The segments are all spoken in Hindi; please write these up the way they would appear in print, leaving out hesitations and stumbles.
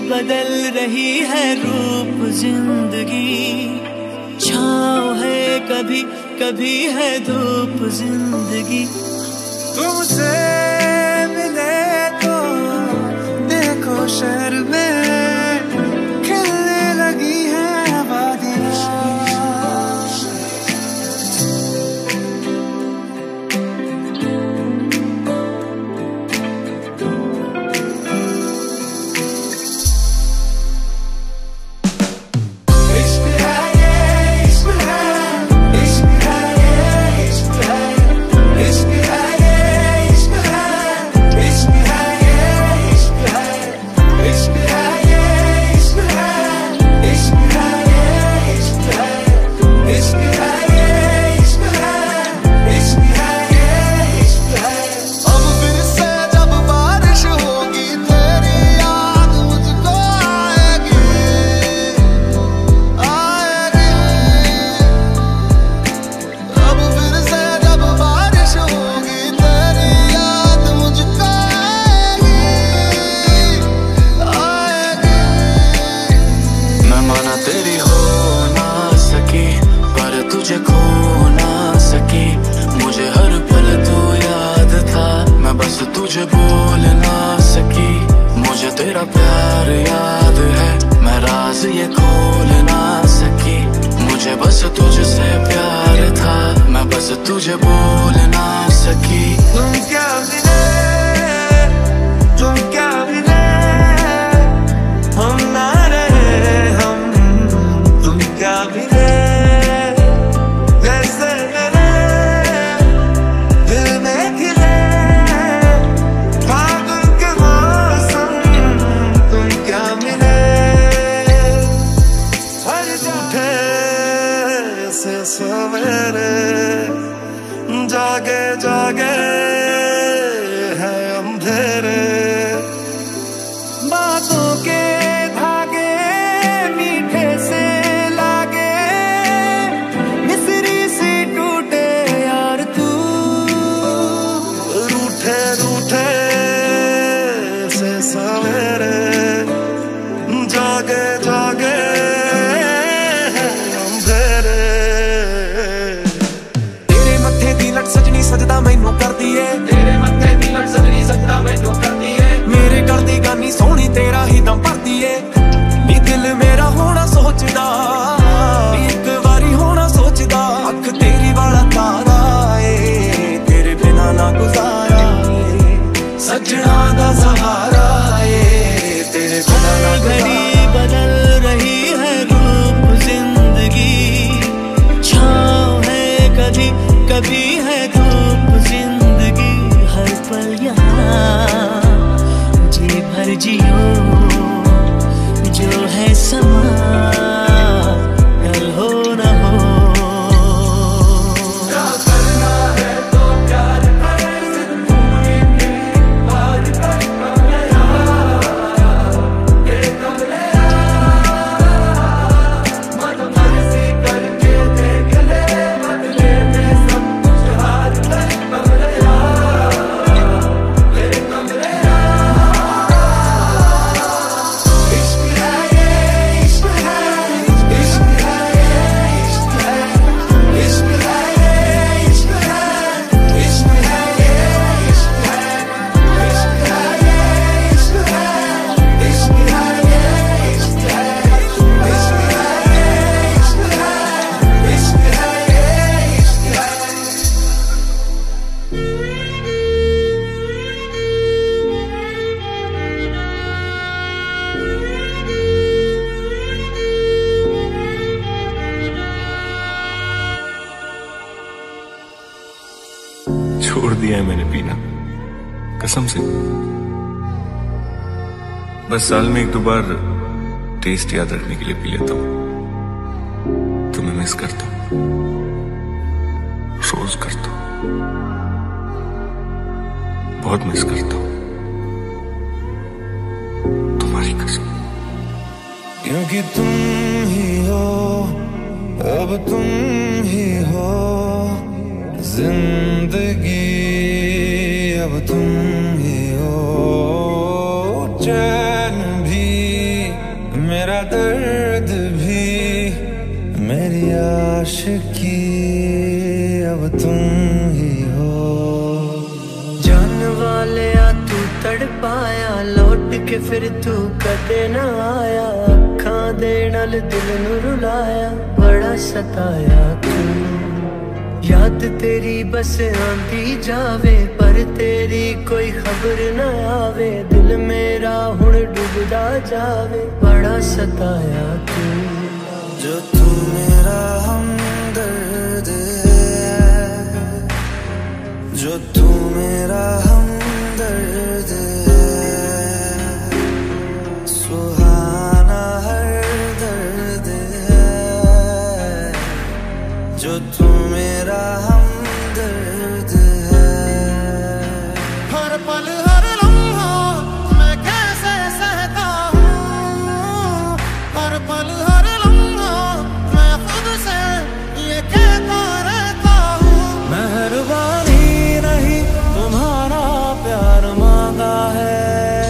बदल रही है रूप जिंदगी, छाँव है कभी कभी है धूप जिंदगी। तुमसे मिले तो देखो शहर में खिलने लगी है वादियाँ। तुझे बोल ना सकी, मुझे तेरा प्यार याद है, मैं राज ये खोल ना सकी। मुझे बस तुझसे प्यार था, मैं बस तुझे बोल ना सकी। तुम क्या मिले, तुम क्या मिले, हम ना रहे हम, तुम क्या मिले जैसे मेरे दिल में खिले सवेरे जागे जागे है अंधेरे। बातों के धागे मीठे से लागे, मिसरी सी टूटे यार तू। रूठे रूठे से सवेरे जागे जागे सजनी सजदा मैनू करदी है, तेरे मत्थे दी लट सजनी सजदा मैनू करदी है। मेरे गल दी गानी सोहनी तेरा ही दम भरदी है। नी दिल मेरा होना सोचदा, एक बारी होना सोचदा। अख तेरी वाला तारा है, तेरे बिना ना गुजारा है। सजना दा सहारा है, तेरे बिना ना घड़ी बदल रही है रूप जिंदगी, छाँव है कभी कभी है धूप जिंदगी। हर पल यहाँ जी भर जियो, जो है समा कल हो न हो। करना है तो प्यार कर, पूरी बात कर कमलिया, ये कमलिया, मन मर्जी करके देख ले, बदले में सब छोड़ दिया है मैंने पीना, कसम से। बस साल में एक दो बार टेस्ट याद रखने के लिए पी लेता हूं। तुम्हें मिस करता हूं, रोज करता हूं, बहुत मिस करता हूं, तुम्हारी कसम। क्योंकि तुम ही हो, अब तुम ही हो जिंदगी, अब तुम ही हो चैन भी तुम ही हो। जान वाले तू तड़पाया, लौट के फिर तू कदे ना आया। अखां दे नाल दिल नू रुलाया, बड़ा सताया तू। याद तेरी बस आंदी जावे, पर तेरी कोई खबर न आवे। दिल मेरा हुण डूबदा जावे, बड़ा सताया तू। जो तू मेरा हमदर्द है, जो तू मेरा हमदर्द है, सुहाना हर दर्द है। जो तू मेरा हमदर्द है। हर पल हर लम्हा मैं कैसे सहता हूँ, हर पल हर लम्हा मैं खुद से ये कहता रहता हूँ। मेहरबानी नहीं तुम्हारा प्यार मांगा है,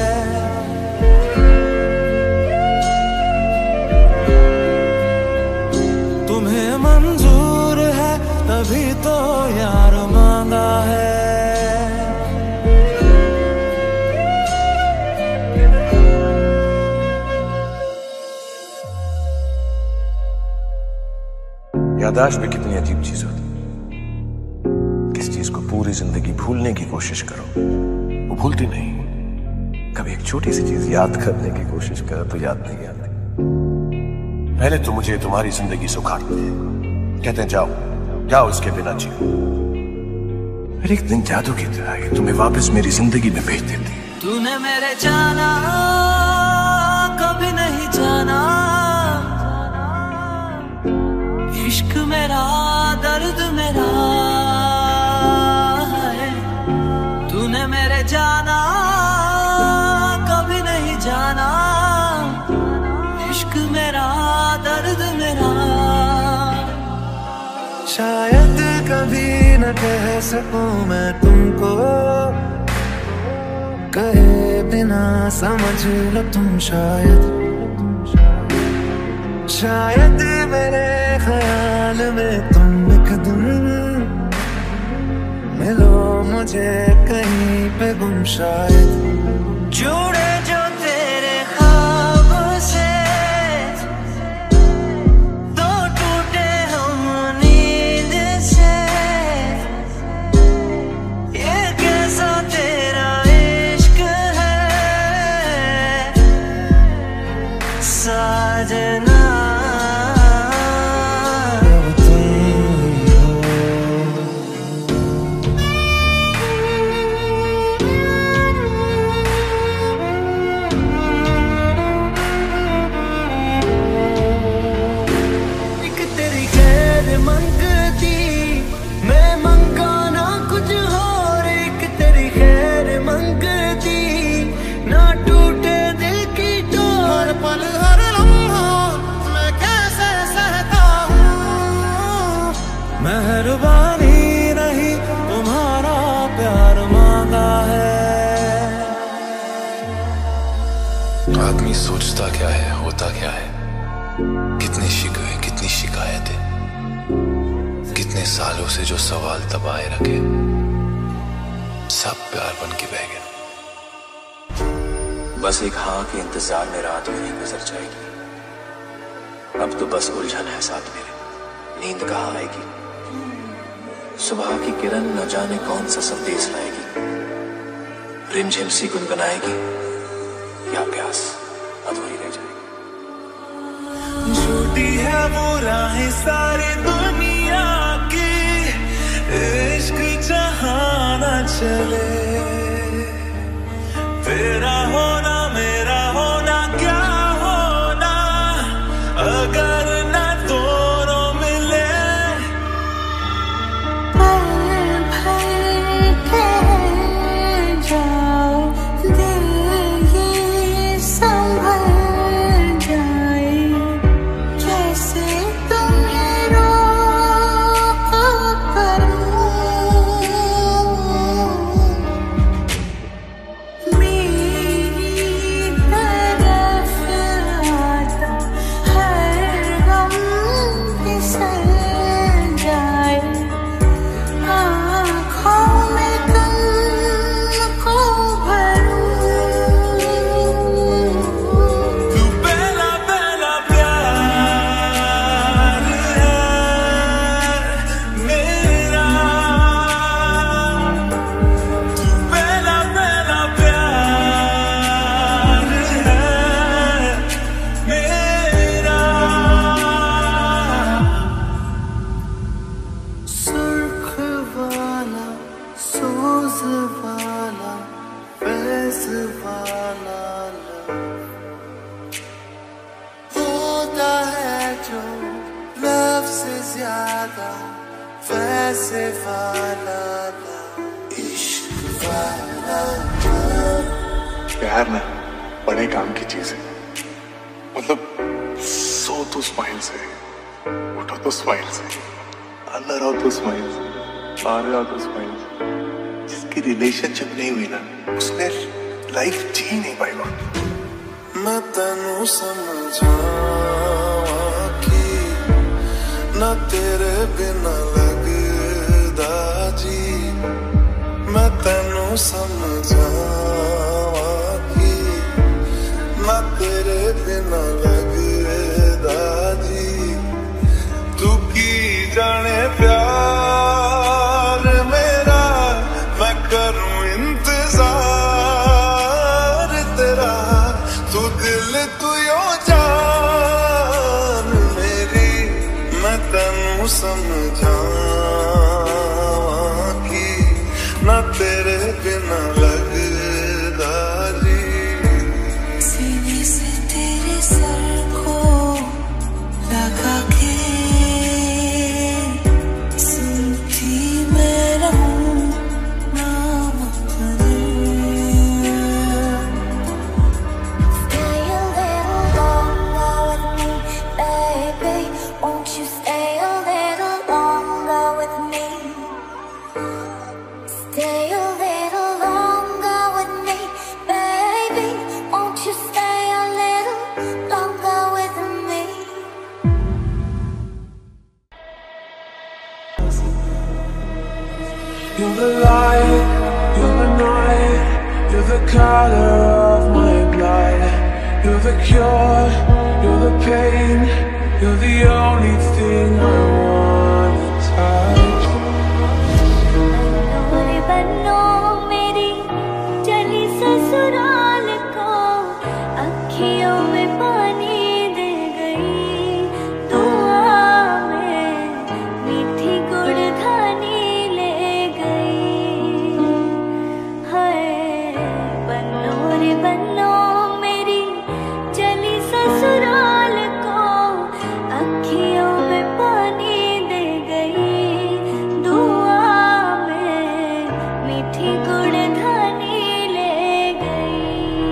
तुम्हें मंजूर है तभी तो यार मांगा है। याददाश्त भी कितनी अजीब चीज होती है। किस चीज को पूरी जिंदगी भूलने की कोशिश करो, वो भूलती नहीं। कभी एक छोटी सी चीज याद करने की कोशिश करो तो याद नहीं आती। पहले तो मुझे तुम्हारी जिंदगी सुखाते हैं, कहते हैं जाओ जाओ इसके बिना जियो। फिर एक दिन जादू की तरह ये तुम्हें वापस मेरी जिंदगी में भेज देती है। तूने मेरे जाना कभी नहीं जाना, इश्क मेरा दर्द मेरा है। तूने मेरे जाना कभी नहीं जाना, इश्क मेरा दर्द मेरा। शायद कभी न कह सकूं मैं तुमको, कहे बिना समझ लो तुम। शायद मेरे ख्याल में तुम एक दिन मिलो मुझे कहीं पे गुम। शायद जुड़े जो तेरे ख्वाब से, दो टूटे हम नींद से। ये कैसा तेरा इश्क है साजना। मेहरबानी नहीं तुम्हारा प्यार मांगा है। आदमी सोचता क्या है, होता क्या है, कितने शिकवे कितनी शिकायतें, कितने सालों से जो सवाल दबाए रखे, सब प्यार बन के बह गया। बस एक हाँ के इंतजार में रात मेरी गुजर जाएगी। अब तो बस उलझन है साथ मेरे, नींद कहाँ आएगी। सुबह की किरण न जाने कौन सा संदेश लाएगी, रिमझिम सी गुनगुनाएगी या प्यास अधूरी रह जाएगी। झूठी है वो राहें सारी दुनिया की, इश्क जहां न चले। तेरा होना मेरा होना क्या होना, अगर न दोनों मिले। से वाला इश्क वाला। प्यार ना बड़े काम की चीज है। मतलब सो तो स्माइल से, उठो तो स्माइल से, अंदर आओ तो स्माइल से, बाहर आओ तो स्माइल से। जिसकी रिलेशनशिप नहीं हुई ना उसने लाइफ जी नहीं पाएगा। मैं तेनू समझा कि ना तेरे बिना लगदा जी। मैं तेनू समझा कि ना तेरे बिना लगदा जी। तू की जाने प्यार मेरा, मैं करूं इंतजार तेरा। तू दिल तू यो जान मेरी, मैं तेनू समझा कि ना तेरे बिना लगदा जी। सीने से तेरे सर को लगा के सुनती मैं रहूं नाम अपना। You're the light, you're the night, you're the color of my blood. You're the cure, you're the pain, you're the only thing I wanna touch. बनोरे बनो मेरी चली ससुराल को, अखियों में पानी दे गई। दुआ में मीठी गुड़धानी ले गई। हाय बनोरे बनो मेरी चली ससुराल को, अखियों में पानी दे गई। दुआ में मीठी गुड़धानी ले गई।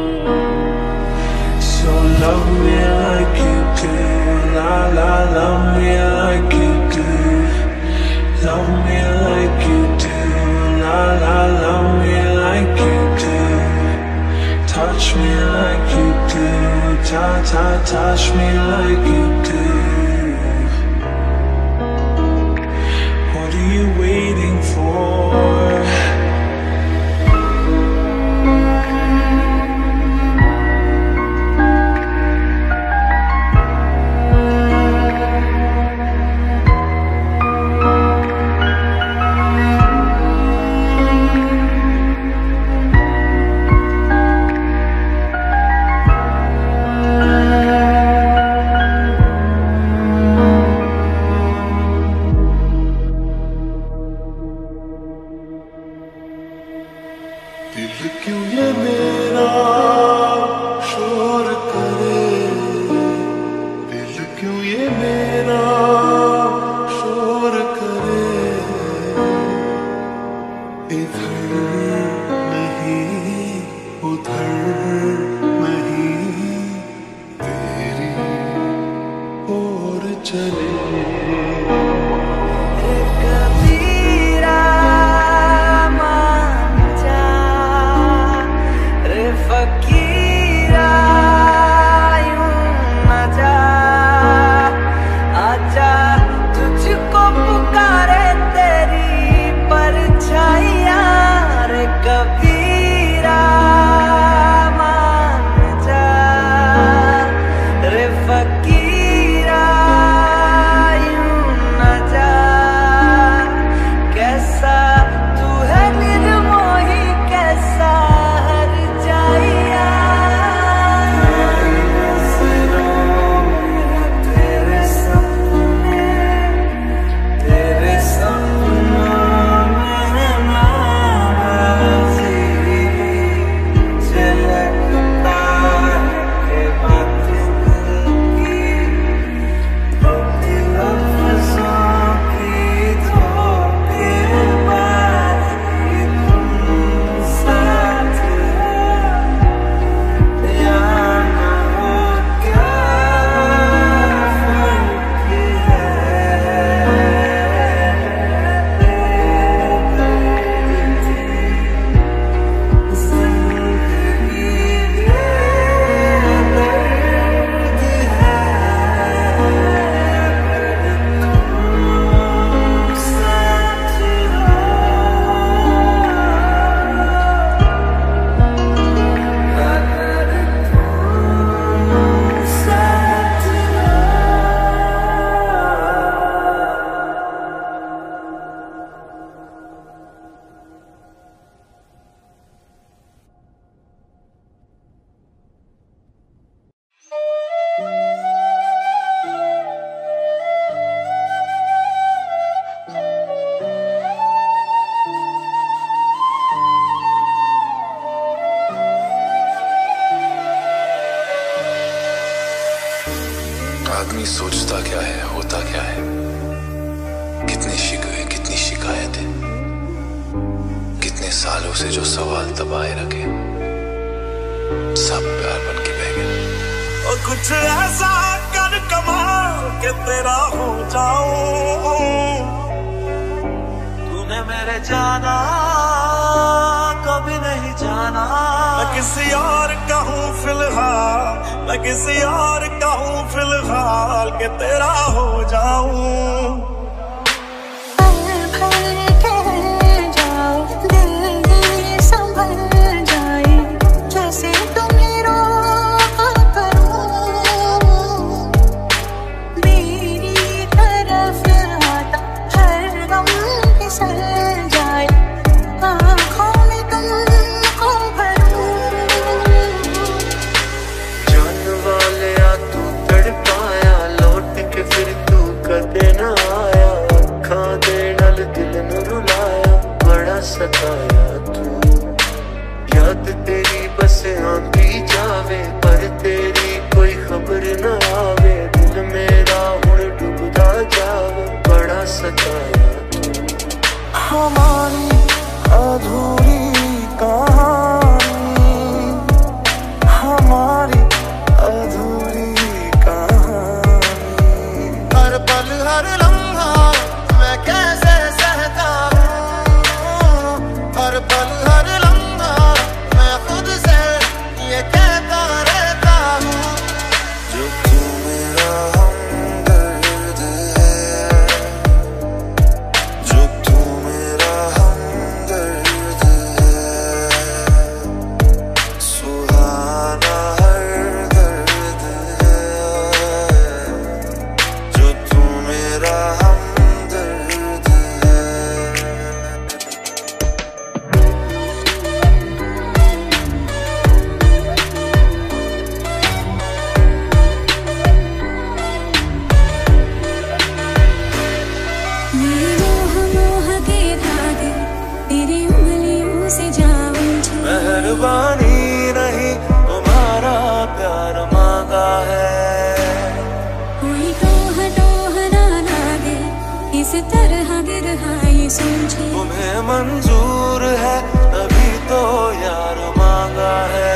So love me like you do, la la, love me like you do. Love me like you do, la la, love me like you do. Touch me like you do, ta ta, touch me like you do. What are you waiting for? दिल क्यों ये मेरा शोर करे, दिल क्यों ये मेरा शोर करे। इधर नहीं उधर नहीं, तेरी ओर चले। कबीरा सोचता क्या है, होता क्या है, कितने शिकवे, कितनी शिकायतें, कितने सालों से जो सवाल दबाए रखे, सब प्यार बन के बह गए। और कुछ ऐसा कर कमाल के तेरा हो जाऊं, तूने मेरे जाना कभी नहीं जाना। मैं किसी और का हूँ फिलहाल, मैं किसी और का हूँ फिलहाल के तेरा हो जाऊं। सताया तू, याद तेरी बस आंधी जावे, पर तेरी कोई खबर न आवे। दिल मेरा हुण डूबदा जावे, बड़ा सताया तू। हमारी अधूरी कहानी, हमारी अधूरी कहानी। हर पल हर लम्हा मैं कैसे सहता हूँ, हर पल हर लम्हा मैं खुद से ये कहता रहता हूँ। जो तू मेरा हमदर्द है, जो तू मेरा हमदर्द है, सुहाना हर दर्द है, जो तू मेरा हमदर्द है। मेहरबानी नहीं तुम्हारा प्यार मांगा है, कोई टोह टोह ना लागे इस तरह गिरहाई सोचे। तुम्हें मंजूर है तभी तो यार मांगा है।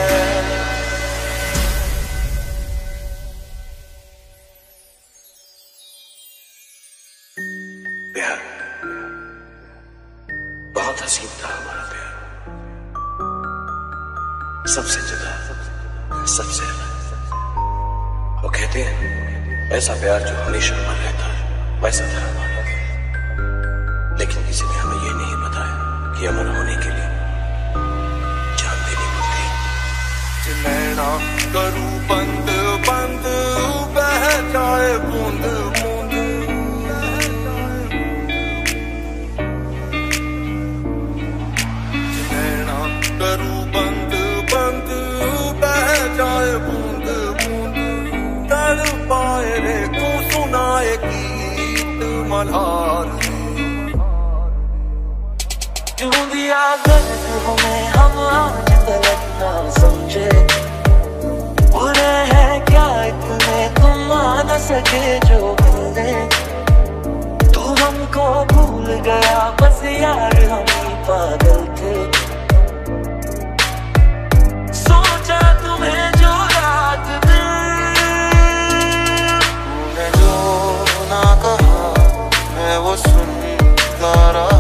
प्यार बहुत हसीन था हमारा प्यार, सबसे जुदा, सबसे अलग। वो कहते हैं ऐसा प्यार जो हमेशा अमर रहता है, वैसा था हमारा प्यार। लेकिन किसी ने हमें ये नहीं बताया कि अमर होने के लिए जान देनी पड़ती। नैना करूं बंद बंद बह जाए बूंद बूंद, नैना करूं बंद बंद बह जाए बूंद बूंद। तड़पाए रे तू सुनाए गीत मल्हार, क्यों दिया दर्द हमें हम आज तक ना समझे। बुरे हैं क्या इतने तुम आ न सके जो हमने, तू हमको भूल गया बस यार हम ही पागल थे। सोचा तुम्हें जो रात दिन, तूने जो ना कहा मैं वो सुनता रहा।